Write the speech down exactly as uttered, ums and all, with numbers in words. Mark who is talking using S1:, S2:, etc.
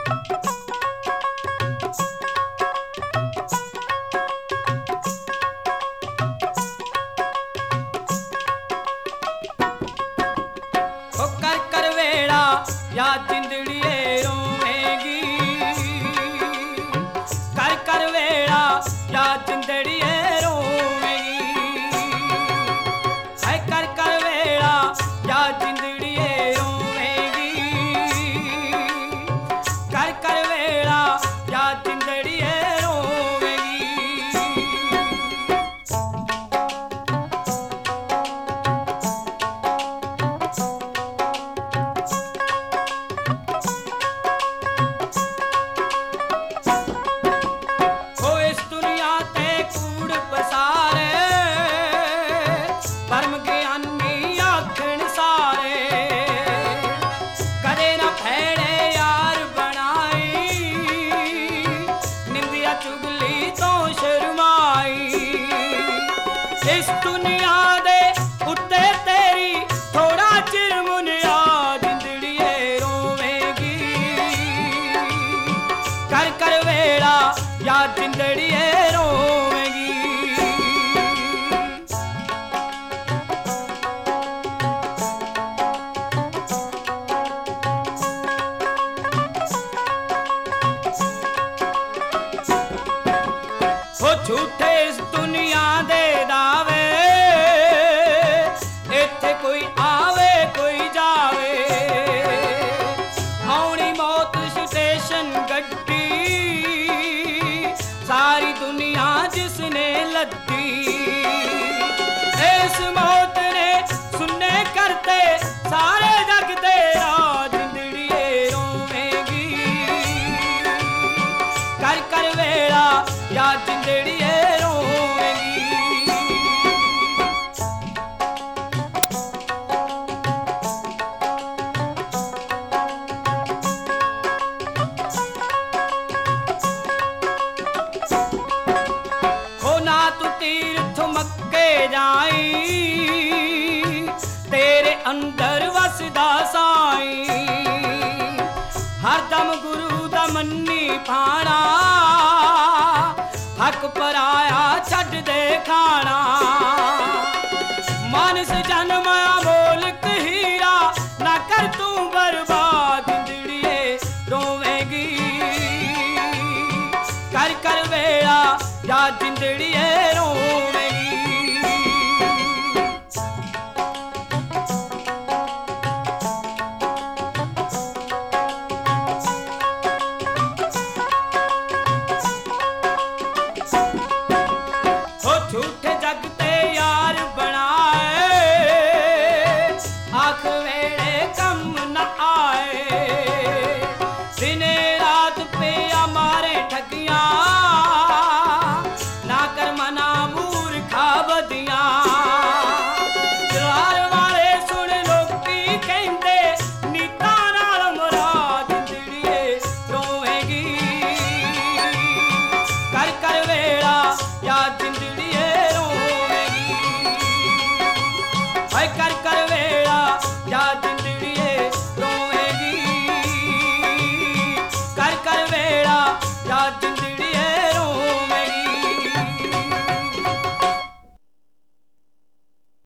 S1: या जिंदड़िए रोवेगी, कर कर वेड़ा या जिंदड़िए रोवेगी, है कर कर वेड़ा या जिंदड़िए रोवेगी, कर कर वेड़ा या जिंदड़िए रोवेगी। इस दुनिया दे उत्ते तेरी थोड़ा चिर मुनिया जिंदड़िए रोवेगी, कर कर वेड़ा या जिंदड़िए रोवेगी। वो झूठे इस दुनिया दे दावे, इत्थे कोई आवे कोई जावे, आउणी मौत स्टेशन गड्डी, सारी दुनिया जिसने लद्दी, इस मौत ने सुनने करते सारे जग दे जिंदड़िए रोवेगी, कर कर वेड़ा या जिंदड़िए रोवेगी। हो ना तू तीर्थ मक्के जाई, तेरे अंदर वसदा साई, हरदम गुरु दा मन्नी भाना, हक पराया छड़ दे खाना, मानस जन्माया मोलक हीरा, ना कर तू बर्बाद जिंदड़िए रोवेगी, कर कर वेड़ा या जिंदड़िए